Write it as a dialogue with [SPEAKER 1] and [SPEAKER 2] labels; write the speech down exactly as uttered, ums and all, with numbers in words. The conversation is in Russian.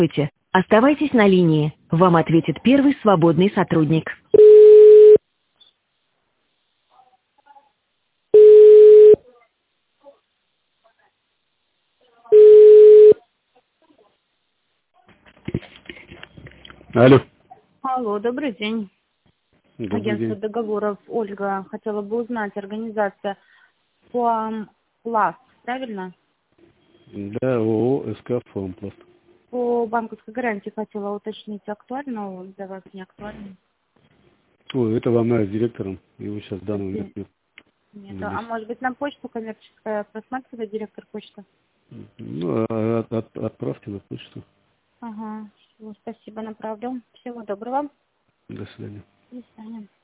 [SPEAKER 1] Здравствуйте. Оставайтесь на линии. Вам ответит первый свободный сотрудник.
[SPEAKER 2] Алло.
[SPEAKER 3] Алло, добрый день.
[SPEAKER 2] Добрый
[SPEAKER 3] Агентство
[SPEAKER 2] день.
[SPEAKER 3] договоров Ольга. Хотела бы узнать, организация Фомпласт, правильно?
[SPEAKER 2] Да, ООО СК Фомпласт.
[SPEAKER 3] По банковской гарантии хотела уточнить, актуально для вас, не актуально?
[SPEAKER 2] Ой, это вам надо с директором. Его сейчас в данный момент нет
[SPEAKER 3] Нет.
[SPEAKER 2] на
[SPEAKER 3] А
[SPEAKER 2] месте.
[SPEAKER 3] может быть на почту коммерческая просматривает директор почты?
[SPEAKER 2] Ну, а от- от- отправьте на почту.
[SPEAKER 3] Ага, всё, спасибо, направлю. Всего доброго.
[SPEAKER 2] До свидания.
[SPEAKER 3] До свидания.